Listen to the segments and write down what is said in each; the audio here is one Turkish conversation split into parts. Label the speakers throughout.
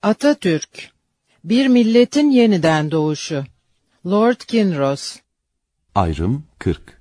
Speaker 1: Atatürk, bir milletin yeniden doğuşu. Lord Kinross.
Speaker 2: Ayrım 40.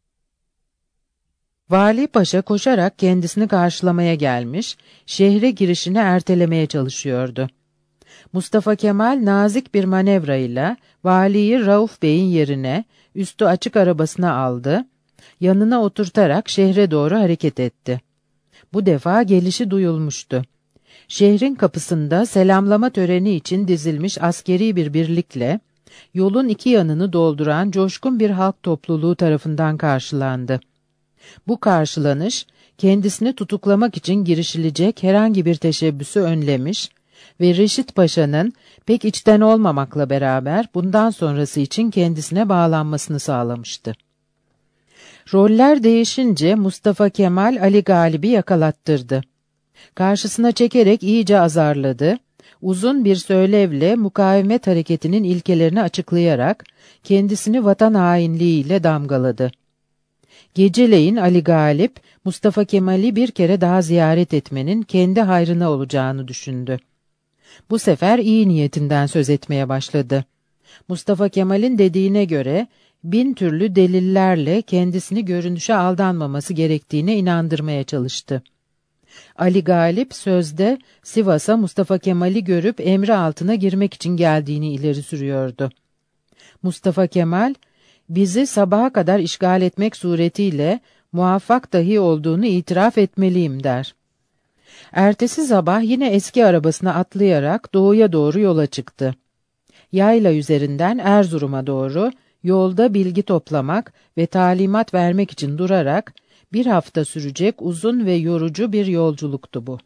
Speaker 1: Vali Paşa koşarak kendisini karşılamaya gelmiş, şehre girişini ertelemeye çalışıyordu. Mustafa Kemal nazik bir manevrayla valiyi Rauf Bey'in yerine üstü açık arabasına aldı, yanına oturtarak şehre doğru hareket etti. Bu defa gelişi duyulmuştu. Şehrin kapısında selamlama töreni için dizilmiş askeri bir birlikle, yolun iki yanını dolduran coşkun bir halk topluluğu tarafından karşılandı. Bu karşılanış, kendisini tutuklamak için girişilecek herhangi bir teşebbüsü önlemiş ve Reşit Paşa'nın pek içten olmamakla beraber bundan sonrası için kendisine bağlanmasını sağlamıştı. Roller değişince Mustafa Kemal Ali Galip'i yakalattırdı. Karşısına çekerek iyice azarladı, uzun bir söylevle mukavemet hareketinin ilkelerini açıklayarak kendisini vatan hainliğiyle damgaladı. Geceleyin Ali Galip, Mustafa Kemal'i bir kere daha ziyaret etmenin kendi hayrına olacağını düşündü. Bu sefer iyi niyetinden söz etmeye başladı. Mustafa Kemal'in dediğine göre, 1000 türlü delillerle kendisini görünüşe aldanmaması gerektiğine inandırmaya çalıştı. Ali Galip sözde Sivas'a Mustafa Kemal'i görüp emri altına girmek için geldiğini ileri sürüyordu. Mustafa Kemal, bizi sabaha kadar işgal etmek suretiyle muvaffak dahi olduğunu itiraf etmeliyim der. Ertesi sabah yine eski arabasına atlayarak doğuya doğru yola çıktı. Yayla üzerinden Erzurum'a doğru yolda bilgi toplamak ve talimat vermek için durarak bir hafta sürecek uzun ve yorucu bir yolculuktu bu.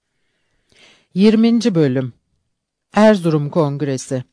Speaker 1: 20. Bölüm Erzurum Kongresi.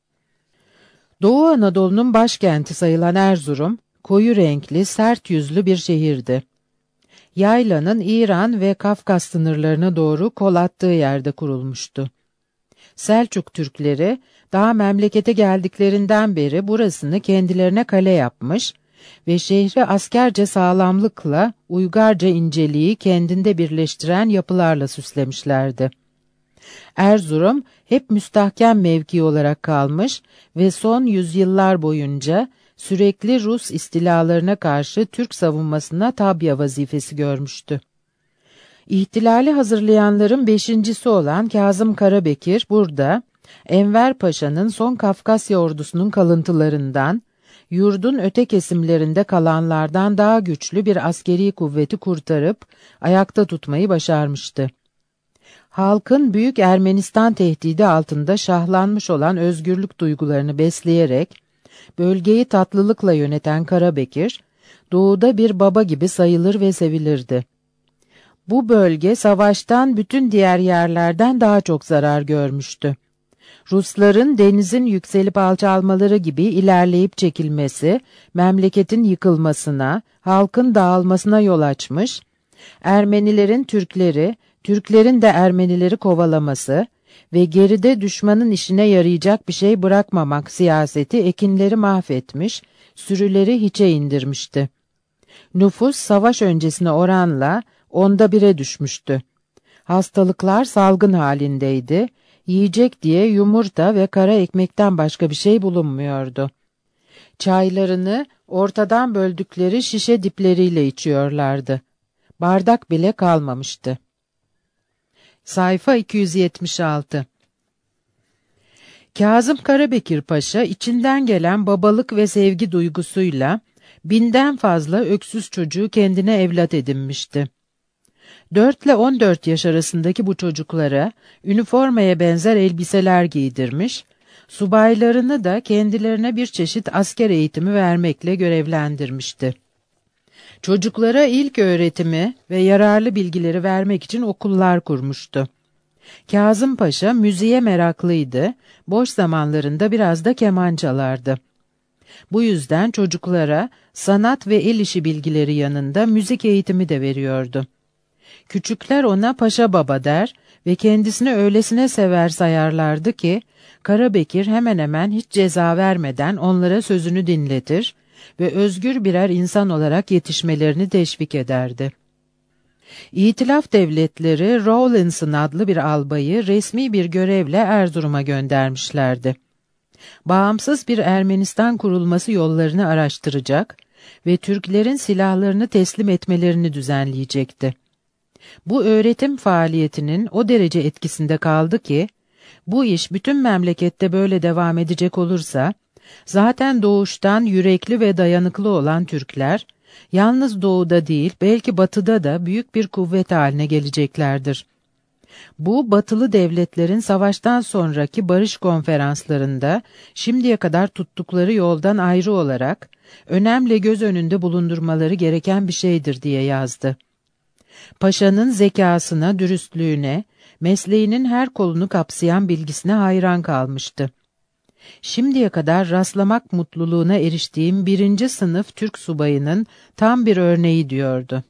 Speaker 1: Doğu Anadolu'nun başkenti sayılan Erzurum, koyu renkli, sert yüzlü bir şehirdi. Yaylanın İran ve Kafkas sınırlarına doğru kol attığı yerde kurulmuştu. Selçuk Türkleri, daha memlekete geldiklerinden beri burasını kendilerine kale yapmış ve şehri askerce sağlamlıkla, uygarca inceliği kendinde birleştiren yapılarla süslemişlerdi. Erzurum hep müstahkem mevki olarak kalmış ve son yüzyıllar boyunca sürekli Rus istilalarına karşı Türk savunmasına tabya vazifesi görmüştü. İhtilali hazırlayanların beşincisi olan Kazım Karabekir burada, Enver Paşa'nın son Kafkasya ordusunun kalıntılarından, yurdun öte kesimlerinde kalanlardan daha güçlü bir askeri kuvveti kurtarıp ayakta tutmayı başarmıştı. Halkın Büyük Ermenistan tehdidi altında şahlanmış olan özgürlük duygularını besleyerek, bölgeyi tatlılıkla yöneten Karabekir, doğuda bir baba gibi sayılır ve sevilirdi. Bu bölge savaştan bütün diğer yerlerden daha çok zarar görmüştü. Rusların denizin yükselip alçalmaları gibi ilerleyip çekilmesi, memleketin yıkılmasına, halkın dağılmasına yol açmış, Ermenilerin Türkleri, Türklerin de Ermenileri kovalaması ve geride düşmanın işine yarayacak bir şey bırakmamak siyaseti ekinleri mahvetmiş, sürüleri hiçe indirmişti. Nüfus savaş öncesine oranla 1/10'e düşmüştü. Hastalıklar salgın halindeydi, yiyecek diye yumurta ve kara ekmekten başka bir şey bulunmuyordu. Çaylarını ortadan böldükleri şişe dipleriyle içiyorlardı. Bardak bile kalmamıştı. Sayfa 276. Kazım Karabekir Paşa içinden gelen babalık ve sevgi duygusuyla 1000'den fazla öksüz çocuğu kendine evlat edinmişti. 4 ile 14 yaş arasındaki bu çocuklara üniformaya benzer elbiseler giydirmiş, subaylarını da kendilerine bir çeşit asker eğitimi vermekle görevlendirmişti. Çocuklara ilk öğretimi ve yararlı bilgileri vermek için okullar kurmuştu. Kazım Paşa müziğe meraklıydı, boş zamanlarında biraz da keman çalardı. Bu yüzden çocuklara sanat ve el işi bilgileri yanında müzik eğitimi de veriyordu. Küçükler ona Paşa Baba der ve kendisini öylesine sever sayarlardı ki, Karabekir hemen hemen hiç ceza vermeden onlara sözünü dinletir ve özgür birer insan olarak yetişmelerini teşvik ederdi. İtilaf devletleri Rawlinson adlı bir albayı resmi bir görevle Erzurum'a göndermişlerdi. Bağımsız bir Ermenistan kurulması yollarını araştıracak ve Türklerin silahlarını teslim etmelerini düzenleyecekti. Bu öğretim faaliyetinin o derece etkisinde kaldı ki, bu iş bütün memlekette böyle devam edecek olursa, zaten doğuştan yürekli ve dayanıklı olan Türkler, yalnız doğuda değil belki batıda da büyük bir kuvvet haline geleceklerdir. Bu batılı devletlerin savaştan sonraki barış konferanslarında şimdiye kadar tuttukları yoldan ayrı olarak önemli göz önünde bulundurmaları gereken bir şeydir diye yazdı. Paşanın zekasına, dürüstlüğüne, mesleğinin her kolunu kapsayan bilgisine hayran kalmıştı. Şimdiye kadar rastlamak mutluluğuna eriştiğim 1. sınıf Türk subayının tam bir örneği diyordu.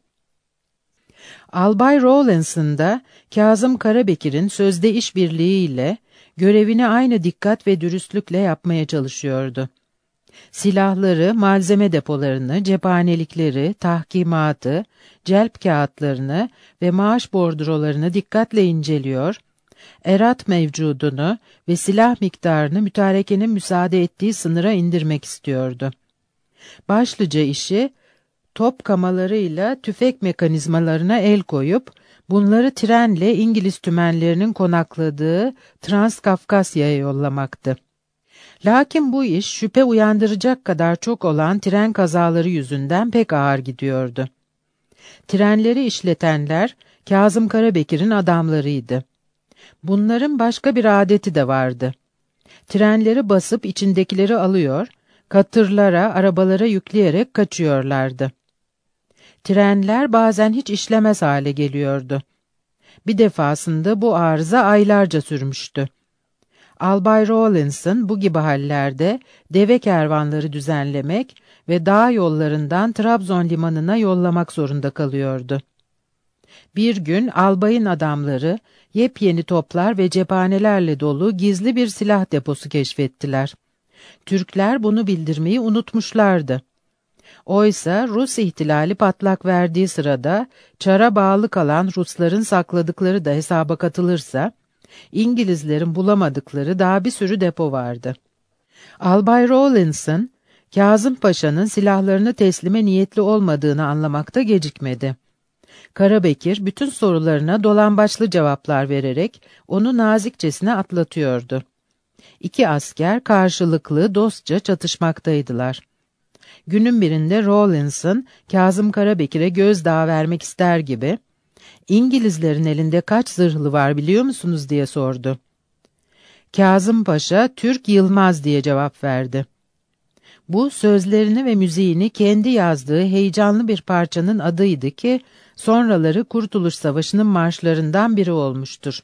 Speaker 1: Albay Rawlinson da Kazım Karabekir'in sözde işbirliğiyle görevini aynı dikkat ve dürüstlükle yapmaya çalışıyordu. Silahları, malzeme depolarını, cephanelikleri, tahkimatı, celp kağıtlarını ve maaş bordrolarını dikkatle inceliyor, erat mevcudunu ve silah miktarını mütarekenin müsaade ettiği sınıra indirmek istiyordu. Başlıca işi, top kamalarıyla tüfek mekanizmalarına el koyup, bunları trenle İngiliz tümenlerinin konakladığı Transkafkasya'ya yollamaktı. Lakin bu iş şüphe uyandıracak kadar çok olan tren kazaları yüzünden pek ağır gidiyordu. Trenleri işletenler Kazım Karabekir'in adamlarıydı. Bunların başka bir adeti de vardı. Trenleri basıp içindekileri alıyor, katırlara, arabalara yükleyerek kaçıyorlardı. Trenler bazen hiç işlemez hale geliyordu. Bir defasında bu arıza aylarca sürmüştü. Albay Rawlinson bu gibi hallerde deve kervanları düzenlemek ve dağ yollarından Trabzon limanına yollamak zorunda kalıyordu. Bir gün albayın adamları yepyeni toplar ve cephanelerle dolu gizli bir silah deposu keşfettiler. Türkler bunu bildirmeyi unutmuşlardı. Oysa Rus ihtilali patlak verdiği sırada çara bağlı kalan Rusların sakladıkları da hesaba katılırsa, İngilizlerin bulamadıkları daha bir sürü depo vardı. Albay Rawlinson, Kazım Paşa'nın silahlarını teslime niyetli olmadığını anlamakta gecikmedi. Karabekir bütün sorularına dolambaçlı cevaplar vererek onu nazikçesine atlatıyordu. İki asker karşılıklı dostça çatışmaktaydılar. Günün birinde Rawlinson, Kazım Karabekir'e gözdağı vermek ister gibi, "İngilizlerin elinde kaç zırhlı var biliyor musunuz?" diye sordu. Kazım Paşa, "Türk Yılmaz" diye cevap verdi. Bu sözlerini ve müziğini kendi yazdığı heyecanlı bir parçanın adıydı ki, sonraları Kurtuluş Savaşı'nın marşlarından biri olmuştur.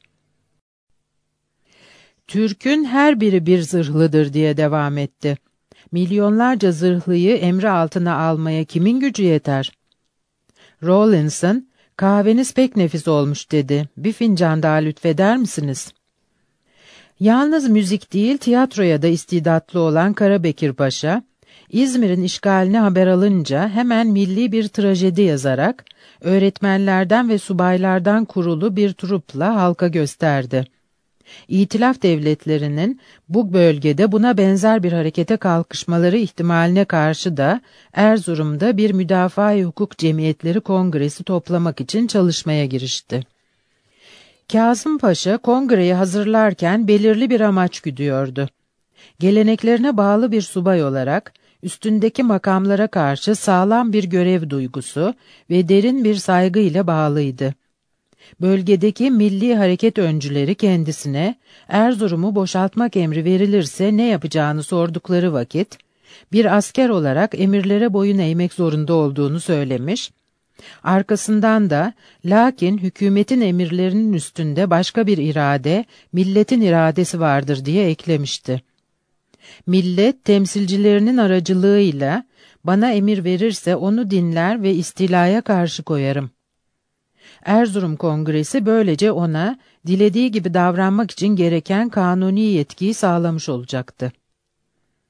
Speaker 1: "Türk'ün her biri bir zırhlıdır" diye devam etti. "Milyonlarca zırhlıyı emri altına almaya kimin gücü yeter?" Rawlinson, "Kahveniz pek nefis olmuş" dedi. "Bir fincan daha lütfeder misiniz?" Yalnız müzik değil, tiyatroya da istidatlı olan Karabekir Paşa, İzmir'in işgalini haber alınca hemen milli bir trajedi yazarak, öğretmenlerden ve subaylardan kurulu bir trupla halka gösterdi. İtilaf devletlerinin bu bölgede buna benzer bir harekete kalkışmaları ihtimaline karşı da Erzurum'da bir müdafaa-i hukuk cemiyetleri kongresi toplamak için çalışmaya girişti. Kazım Paşa kongreyi hazırlarken belirli bir amaç güdüyordu. Geleneklerine bağlı bir subay olarak üstündeki makamlara karşı sağlam bir görev duygusu ve derin bir saygı ile bağlıydı. Bölgedeki milli hareket öncüleri kendisine Erzurum'u boşaltmak emri verilirse ne yapacağını sordukları vakit, bir asker olarak emirlere boyun eğmek zorunda olduğunu söylemiş, arkasından da lakin hükümetin emirlerinin üstünde başka bir irade, milletin iradesi vardır diye eklemişti. Millet temsilcilerinin aracılığıyla bana emir verirse onu dinler ve istilaya karşı koyarım. Erzurum Kongresi böylece ona dilediği gibi davranmak için gereken kanuni yetkiyi sağlamış olacaktı.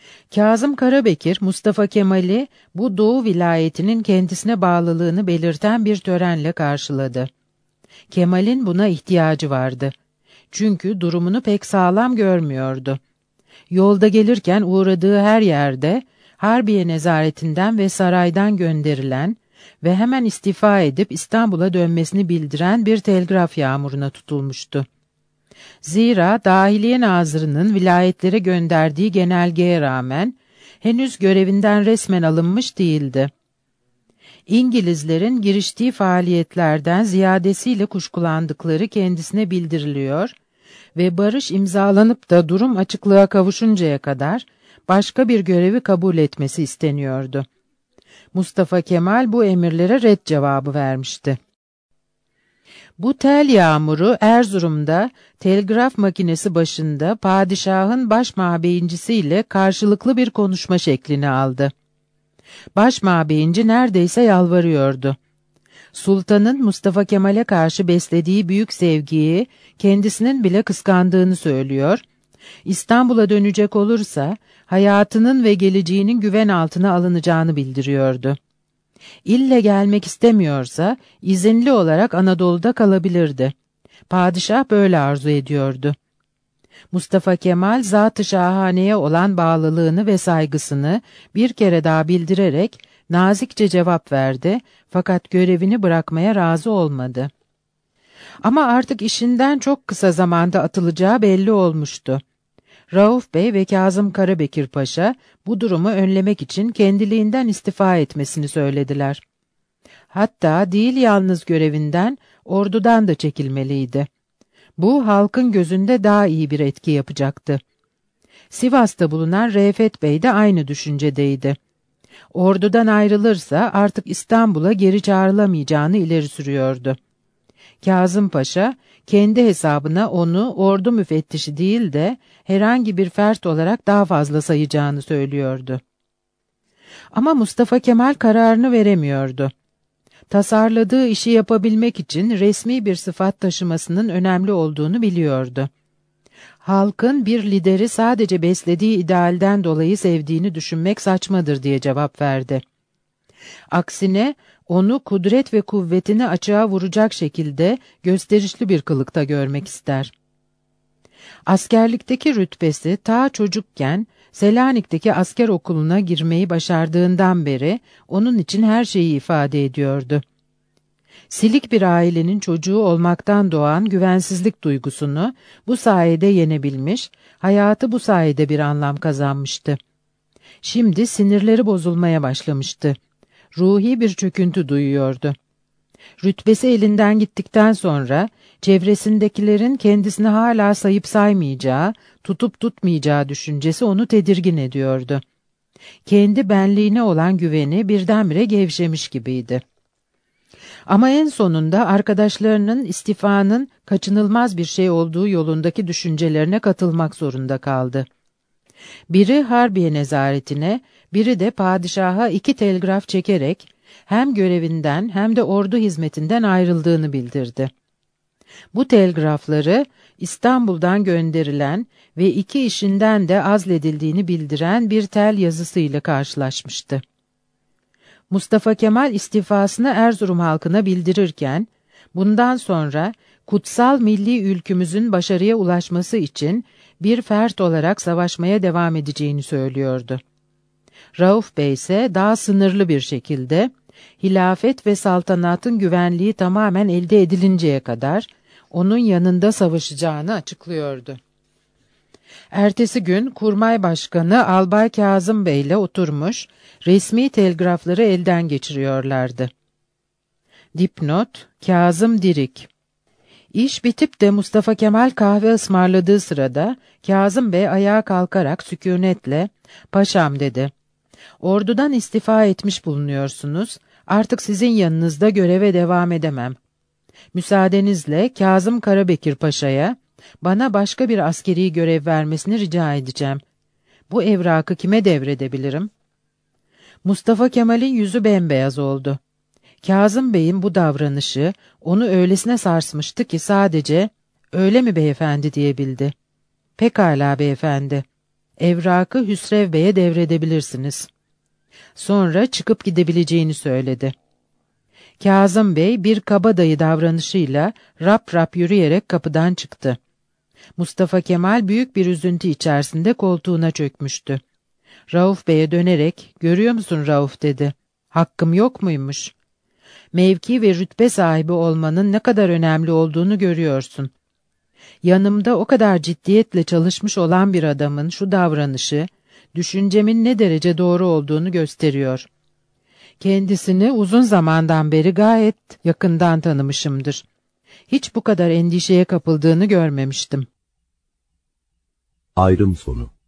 Speaker 1: Kazım Karabekir, Mustafa Kemal'i bu Doğu vilayetinin kendisine bağlılığını belirten bir törenle karşıladı. Kemal'in buna ihtiyacı vardı. Çünkü durumunu pek sağlam görmüyordu. Yolda gelirken uğradığı her yerde Harbiye nezaretinden ve saraydan gönderilen ve hemen istifa edip İstanbul'a dönmesini bildiren bir telgraf yağmuruna tutulmuştu. Zira Dahiliye Nazırı'nın vilayetlere gönderdiği genelgeye rağmen henüz görevinden resmen alınmış değildi. İngilizlerin giriştiği faaliyetlerden ziyadesiyle kuşkulandıkları kendisine bildiriliyor ve barış imzalanıp da durum açıklığa kavuşuncaya kadar başka bir görevi kabul etmesi isteniyordu. Mustafa Kemal bu emirlere red cevabı vermişti. Bu tel yağmuru Erzurum'da telgraf makinesi başında padişahın başmabeyincisiyle karşılıklı bir konuşma şeklini aldı. Başmabeyinci neredeyse yalvarıyordu. Sultanın Mustafa Kemal'e karşı beslediği büyük sevgiyi kendisinin bile kıskandığını söylüyor, İstanbul'a dönecek olursa hayatının ve geleceğinin güven altına alınacağını bildiriyordu. İlle gelmek istemiyorsa izinli olarak Anadolu'da kalabilirdi. Padişah böyle arzu ediyordu. Mustafa Kemal Zat-ı Şahane'ye olan bağlılığını ve saygısını bir kere daha bildirerek nazikçe cevap verdi fakat görevini bırakmaya razı olmadı. Ama artık işinden çok kısa zamanda atılacağı belli olmuştu. Rauf Bey ve Kazım Karabekir Paşa bu durumu önlemek için kendiliğinden istifa etmesini söylediler. Hatta değil yalnız görevinden, ordudan da çekilmeliydi. Bu halkın gözünde daha iyi bir etki yapacaktı. Sivas'ta bulunan Reifet Bey de aynı düşüncedeydi. Ordudan ayrılırsa artık İstanbul'a geri çağrılamayacağını ileri sürüyordu. Kazım Paşa, kendi hesabına onu ordu müfettişi değil de herhangi bir fert olarak daha fazla sayacağını söylüyordu. Ama Mustafa Kemal kararını veremiyordu. Tasarladığı işi yapabilmek için resmi bir sıfat taşımasının önemli olduğunu biliyordu. Halkın bir lideri sadece beslediği idealden dolayı sevdiğini düşünmek saçmadır diye cevap verdi. Aksine onu kudret ve kuvvetini açığa vuracak şekilde gösterişli bir kılıkta görmek ister. Askerlikteki rütbesi ta çocukken Selanik'teki asker okuluna girmeyi başardığından beri onun için her şeyi ifade ediyordu. Silik bir ailenin çocuğu olmaktan doğan güvensizlik duygusunu bu sayede yenebilmiş, hayatı bu sayede bir anlam kazanmıştı. Şimdi sinirleri bozulmaya başlamıştı. Ruhi bir çöküntü duyuyordu. Rütbesi elinden gittikten sonra çevresindekilerin kendisini hala sayıp saymayacağı, tutup tutmayacağı düşüncesi onu tedirgin ediyordu. Kendi benliğine olan güveni birdenbire gevşemiş gibiydi. Ama en sonunda arkadaşlarının istifanın kaçınılmaz bir şey olduğu yolundaki düşüncelerine katılmak zorunda kaldı. Biri Harbiye nezaretine, biri de padişaha 2 telgraf çekerek hem görevinden hem de ordu hizmetinden ayrıldığını bildirdi. Bu telgrafları İstanbul'dan gönderilen ve 2 işinden de azledildiğini bildiren bir tel yazısıyla karşılaşmıştı. Mustafa Kemal istifasını Erzurum halkına bildirirken, bundan sonra kutsal milli ülkümüzün başarıya ulaşması için bir fert olarak savaşmaya devam edeceğini söylüyordu. Rauf Bey ise daha sınırlı bir şekilde, hilafet ve saltanatın güvenliği tamamen elde edilinceye kadar onun yanında savaşacağını açıklıyordu. Ertesi gün Kurmay Başkanı Albay Kazım Bey ile oturmuş, resmi telgrafları elden geçiriyorlardı. Dipnot, Kazım Dirik. İş bitip de Mustafa Kemal kahve ısmarladığı sırada Kazım Bey ayağa kalkarak sükunetle, "Paşam," dedi, "ordudan istifa etmiş bulunuyorsunuz, artık sizin yanınızda göreve devam edemem. Müsaadenizle Kazım Karabekir Paşa'ya bana başka bir askeri görev vermesini rica edeceğim. Bu evrakı kime devredebilirim?" Mustafa Kemal'in yüzü bembeyaz oldu. Kazım Bey'in bu davranışı onu öylesine sarsmıştı ki sadece "Öyle mi beyefendi?" diyebildi. "Pekala beyefendi." Evrakı Hüsrev Bey'e devredebilirsiniz. Sonra çıkıp gidebileceğini söyledi. Kazım Bey bir kabadayı davranışıyla rap rap yürüyerek kapıdan çıktı. Mustafa Kemal büyük bir üzüntü içerisinde koltuğuna çökmüştü. Rauf Bey'e dönerek, "Görüyor musun Rauf?" dedi. "Hakkım yok muymuş? Mevki ve rütbe sahibi olmanın ne kadar önemli olduğunu görüyorsun. Yanımda o kadar ciddiyetle çalışmış olan bir adamın şu davranışı, düşüncemin ne derece doğru olduğunu gösteriyor. Kendisini uzun zamandan beri gayet yakından tanımışımdır. Hiç bu kadar endişeye kapıldığını görmemiştim."
Speaker 2: Ayrım sonu.